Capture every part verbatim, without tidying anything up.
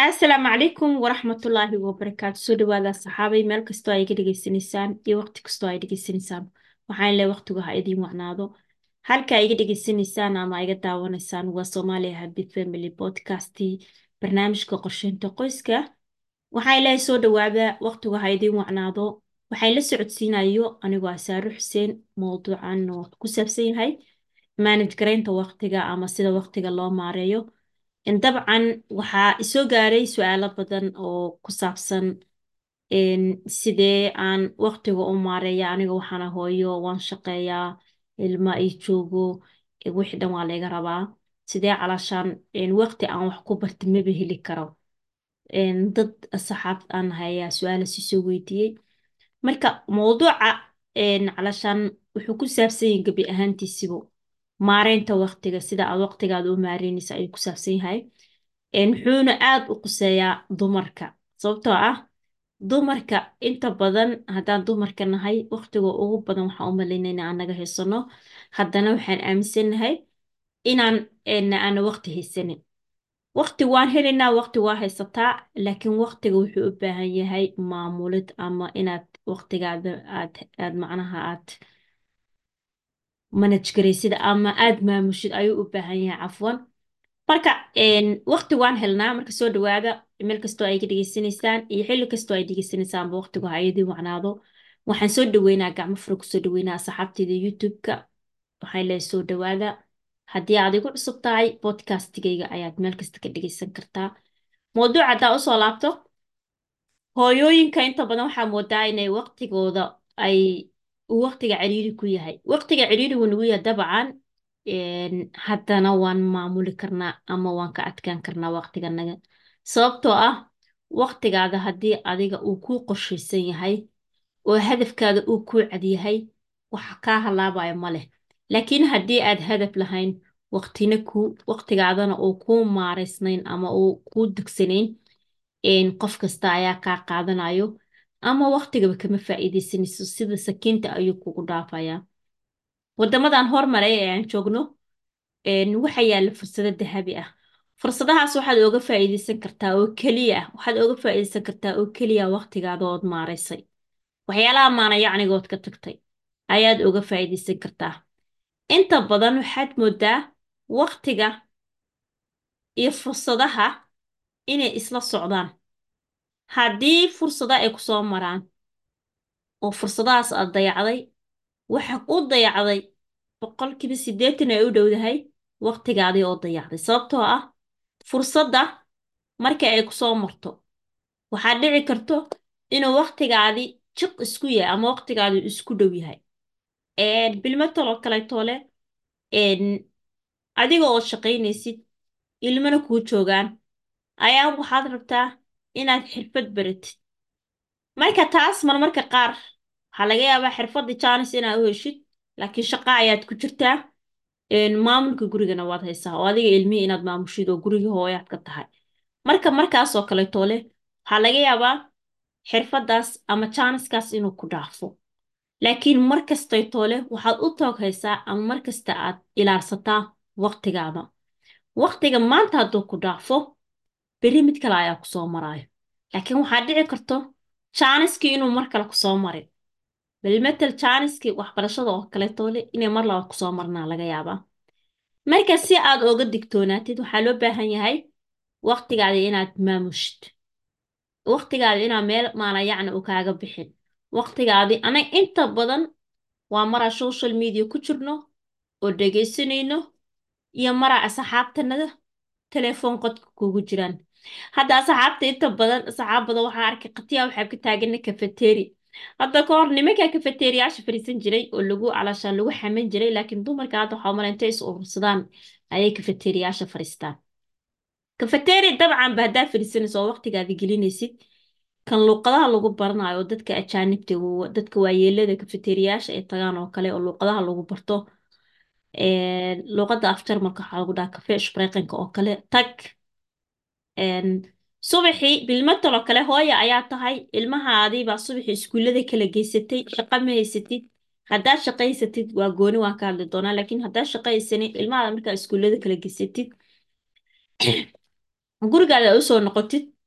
asalaamu calaykum waraxmatullaahi wabarakaatu. Soo dhawaada saxaabay, meel kastoo ay iga dhegaysanaysaan iyo waqti kastoo ay dhegaysanaysaan. waxaan leeyahay waqtigu ha idiin wacnaado. halka ay iga dhegaysanaysaan ama iga daawanaysaan waa Soomaaliya Happy Family Podcast, barnaamijka qorsheynta qoyska. waxaan leeyahay soo dhawaada, waqtigu ha idiin wacnaado. waxaan la socodsiinayo anigoo ah Saaro Xuseen. mowduucan oo ku saabsan yahay manage garaynta waqtiga ama sida waqtiga loo maareeyo. in dabcan waxaa isoo gaaray su'aalo badan oo ku saabsan in sidee aan waqtiga u maareeya. aniga waxaana hooyo, waan shaqeeyaa, ilma ay joogo, e, wixii dhan waa layga rabaa. sidee calashaan in waqti aan wax ku barta maba heli karo. in dad asxaab aan nahay ayaa su-aalas isoo weydiiyey. marka mowduuca in calashaan wuxuu ku saabsan yahay gebi ahaantiisibu maareynta waqtiga, sida aad waqtigaada u maareynaysa ayuu ku saabsan yahay. een wuxuuna aad u quseeyaa dumarka, sababtoo ah dumarka inta badan haddaan dumarka nahay waqtiga ugu badan waxaan u malaynayna aan naga haysano. haddana waxaan aaminsanahay inaan een aan waqti haysanin. waqti waan helaynaa, waqti waa haysataa, laakiin waqtiga wuxuu u baahan yahay maamulid ama inaad waqtigaada aad aad macnaha aad manage garaysid ama aad maamushid ayuu u baahan yahay, cafwan. marka een waqti waan helnaa. marka soo dhawaada, meel kastoo ay ka dhegaysanaysaan iyo xilli kastoo ay dhegaysanaysaanba waqtigu ha idin wacnaado. waxaan soo dhaweynaa gacmo furo kusoo dhaweynaa asxaabteyda YouTube-ka. waxay leeyahay soo dhawaada. haddii aad igu cusub tahay podcastigayga ayaad meel kasta ka dhegaysan kartaa. mowduuc haddaa usoo laabto, hooyooyinka inta badan waxaa moodaa inay waqtigooda ay uu waqtiga ciriiri ku yahay. waqtiga ciriirigu nagu yahay dabcan, een, haddana waan maamuli karnaa ama waan ka adkaan karnaa waqtiganaga. sababtoo ah waqtigaada haddii adiga uu kuu qorshaysan yahay oo hadafkaada uu kuu cad yahay, waxa kaa halaabaya ma leh. laakiin haddii aad hadaf lahayn, waqtina ku waqtigaadana uu kuu maareysnayn ama uu kuu degsanayn, een, qof kasta ayaa kaa qaadanayo ama waqtigaba kama faa'iidaysanayso, sida sakiinta ayuu kugu dhaafayaa. waddamadan hormaray ee aan joogno, een, waxa yaalla fursado dahabi ah. fursadahaas waxaad ooga faa'iidaysan kartaa oo keliya ah waxaad ooga faa'iidaysan kartaa oo keliya waqtigaada ood maareysay. waxyaalaha maana yacnigood ka tagtay ayaad ooga faa'iidaysan kartaa. inta badan waxaad moodaa waqtiga iyo fursadaha inay isla socdaan. haddii fursado ay ku soo maraan oo fursadahaas aad dayacday, waxa u dayacday boqolkiiba siddeetan ay u dhowdahay waqtigaadii oo dayacday. sababtoo ah fursadda marka ay ku soo marto waxaad dhici karto inuu waqtigaadii jiq isku yahay ama waqtigaadii isku dhow yahay. een, bilmataloo kaleetoo leh, een, adiga oo shaqaynaysid, ilmana kuu joogaan, ayaa waxaad rabtaa inaad xirfad baratid. marka taas marmarka qaar waxaa laga yaabaa xirfadda jaanis inaad u heshid, laakiin shaqa ayaad ku jirtaa. een, maamulka gurigana waad haysaa oo adiga ilmihii inaad maamushid oo guriga hooyaad ka tahay. marka markaas oo kaleetoo leh waxaa laga yaabaa xirfaddaas ama jaaniskaas inuu ku dhaafo. laakiin mar kastaytoo leh waxaad u toog haysaa ama mar kasta aad ilaarsataa waqtigaada. waqtiga maanta hadduu ku dhaafo, berri mid kale ayaa ku soo maraayo. laakiin waxaad dhici karto jaaniskii inuu mar kale ku soo marin. bilmetal jaaniskii waxbarashada oo kaleetoo leh inay mar labaad ku soo marnaa laga yaabaa. marka si aad ooga digtoonaatid waxaa loo baahan yahay waqtigaada inaad maamushid. waqtigaada inaa meel maana yacni uu kaaga bixin. waqtigaadii anag inta badan waa maraa social media ku jirno oo dhegaysanayno iyo maraa asxaabtanada telefoon qodka kugu jiraan. hadda asxaabta inta badan asxaab badan waxaa arkay qatiya waxaa ka taagana kafeteeri. hadda ka hor nimankaa kafeteriyaasha fadhiisan jiray oo lagu calashaan lagu xaman jiray, laakiin dumarka hadda waxaa umaleyn intay is urursadaan ayay kafeteriyaasha fadhiistaan. kafeteri dabcan ba haddaa fadhiisanayso oo waqtigaada gelinaysid, kan luuqadaha lagu baranayo oo dadka ajaanibta wa- dadka waayeelada kafeteriyaasha ay tagaan oo kale oo luuqadaha lagu barto. een, luuqadda af jarmalka waxaa lagu dhahaa kafe sprekenka oo kale tag. een, subaxii bilmatal oo kale hooya ayaa tahay, ilmahaadii baa subaxii iskuullada kala geysatay, shaqo ma haysatid. haddaad shaqaysatid waa gooni, waan ka hadli doonaa. laakiin haddaad shaqaysanin, ilmahaada markaa iskuullada kala geysatid, gurigaada aad usoo noqotid,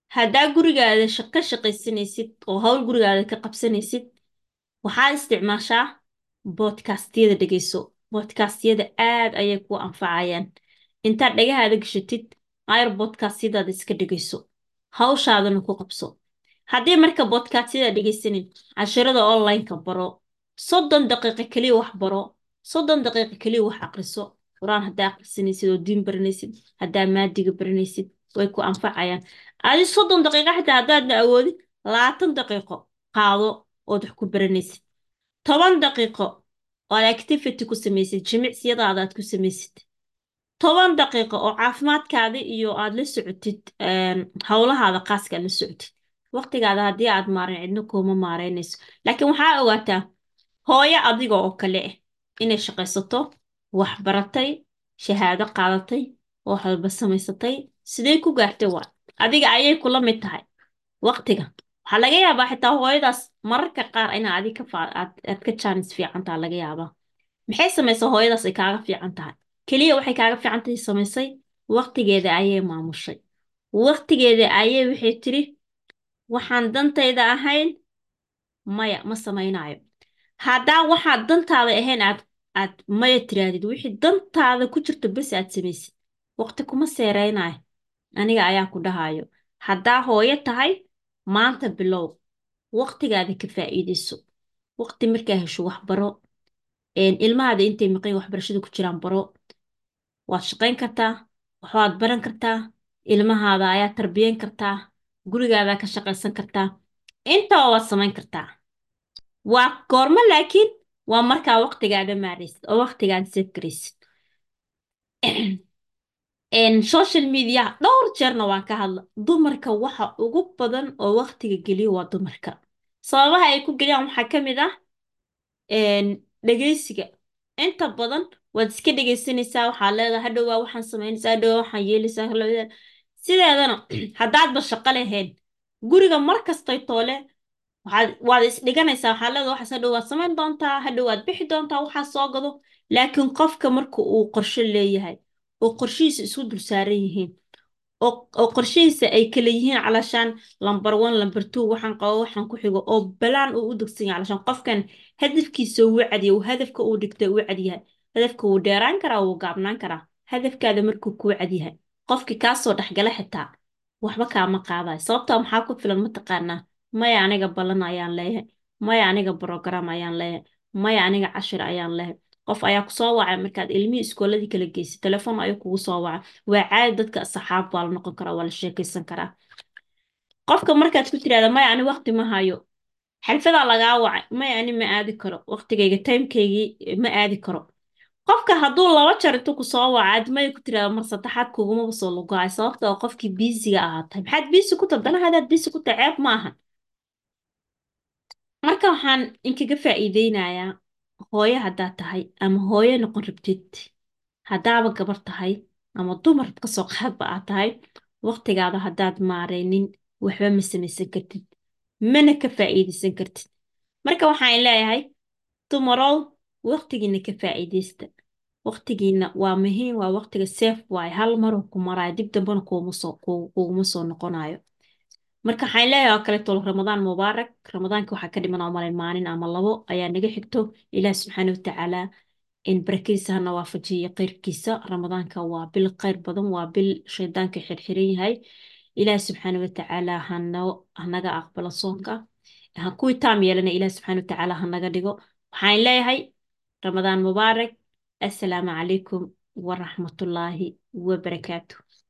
haddaa gurigaada shaqo shaqaysanaysid oo hawl gurigaada ka qabsanaysid waxaad isticmaashaa bodkastyada dhegeyso. Bodkastyada aad ayay ku anfacayaan. intaad dhagahaada gashatid ayr bodkastyadaada iska dhegeyso, hawshaadana ku qabso. haddii marka bodkastyada dhegeysanin, casharada online-ka baro. soddon daqiiqo keliya wax baro, soddon daqiiqo keliya wax aqriso. quraan haddaa aqrisanaysid oo diin baranaysid, haddaa maadiga baranaysid, way ku anfacayaan. adi soddon daqiiqo xitaa haddaadna awoodin, labaatan daqiiqo qaado ood wax ku baranaysid. toban daqiiqo oo activity ku samaysid, jimicsiyadaada aad ku samaysid. toban daqiiqo oo caafimaadkaada iyo aad la socotid howlahaada qaaska aad la socotid. waqtigaada haddii aad maarin cidna kuuma maareynayso. laakiin waxaa ogaataa hooyo adiga oo kale ah inay shaqaysato, wax baratay, shahaado qaadatay, oo wax walba samaysatay, sidee ku gaartay waa adiga ayay kula mid tahay. waqtiga waxaa laga yaabaa xitaa hooyadaas mararka qaar inaa adi ka faa- aad aad ka jaanis fiican taha laga yaabaa. maxay samaysaa hooyadaas ay kaaga fiican tahay? keliya waxay kaaga fiican tahay samaysay, waqtigeeda ayay maamushay. waqtigeeda ayay waxay tiri waxaan dantayda ahayn maya ma samaynayo. haddaa waxaad dantaada ahayn aad aad maya tiraadid, wixii dantaada ku jirto bes aad samaysid, waqti kuma seereynayo. aniga ayaa ku dhahayo, haddaa hooyo tahay maanta bilow, waqtigaada ka faa'iidayso. waqti markaa hesho wax baro. een, ilmahaada intay maqan waxbarashada ku jiraan baro. waad shaqayn kartaa, waxbaad baran kartaa, ilmahaada ayaa tarbiyan kartaa, gurigaada ka shaqaysan kartaa, intaba waad samayn kartaa. waa goormo laakiin? waa markaa waqtigaada maaraysid oo waqtigaada save garaysid. een, social media dhowr jeerna waan ka hadla, dumarka waxa ugu badan oo waqtiga geliya waa dumarka. sababaha ay ku geliyaan waxaa ka mid ah een, dhegeysiga. inta badan waad iska dhegeysanaysaa, waxaa leedahay hadhowaa waxaan samaynaysaa, hadhowaa waxaan yeelaysaa hadhowaa- sideedana haddaadba shaqo lahayn, guriga mar kastay toole waxaad waad is dhiganaysaa, waxaa leedahay waxaas hadhow waad samayn doontaa, hadhow waad bixi doontaa waxaa soo gado. laakiin qofka marka uu qorshe leeyahay oo qorshihiisa isu dul saaran yihiin, oo oo qorshihiisa ay kala yihiin calashaan lambar one lambar two waxaan qabo waxaan ku xigo oo balaan uu u degsan yahay calashaan qofkan hadafkiisa uu cadiyo uu hadafka uu dhigtay uu cadyahay. hadafka wuu dheeraan karaa wuu gaabnaan karaa. hadafkaada markuu kuu cadyahay, qofkii kaasoo dhexgala xitaa waxba kaama qaadayo. sababtoo maxaa ku filan mataqaanaa? maya aniga ballan ayaan leeyahay, maya aniga program ayaan leeyahay, maya aniga cashir ayaan leeyahay. qof ayaa ku soo wacay markaad ilmihii iskooladii kala geysay, telefoon ayuu kugu soo wacay. waa caadi, dadka saxaab waa la noqon karaa, waa la sheekaysan karaa. qofka markaad ku tiraahda maya ani waqti ma hayo, xalfadaa lagaa wacay, maya ani ma aadi karo, waqtigayga timekeygii ma aadi karo. qofka hadduu laba jeer intuu ku soo waca aad maya ku tiraahda mar saddexaad kugumaba soo lugaay, sababta oo qofkii biisiga ahaa tahay. maxaad biisi ku tahay? danaha hadaad biisi ku tahay ceeb ma ahan. marka waxaan inkaga faa'iideynayaa hooyo haddaad tahay ama hooyo noqon rabtid, haddaaba gabar tahay ama dumar kasoo qaadba aad tahay, waqtigaada haddaad maareynin waxba ma samaysan kartid, mana ka faa'iideysan kartid. marka waxaan leeyahay dumarow, waqtigiina ka faa'iideysta. waqtigiina waa muhiim, waa waqtiga safe waaye, hal maruu ku maraayo, dib dambana kuuma soo ku- kuguma soo noqonayo. marka waxaan leeyahay oo kale tolo ramadaan mubaarak. ramadaanka waxaa ka dhiman oo malay maalin ama labo ayaa naga xigto. ilaah subxaana watacaala in barakadiisa hana waafajiyo khayrkiisa. ramadaanka waa bil khayr badan, waa bil shaydaanka xirxiran yahay. ilaah subxaana watacaala hano hanaga aqbalo soonka, ha kuwii taam yeelana ilaah subxaana watacaala hanaga dhigo. waxaan leeyahay ramadaan mubaarak. assalaamu calaykum waraxmatullaahi wabarakaatuh.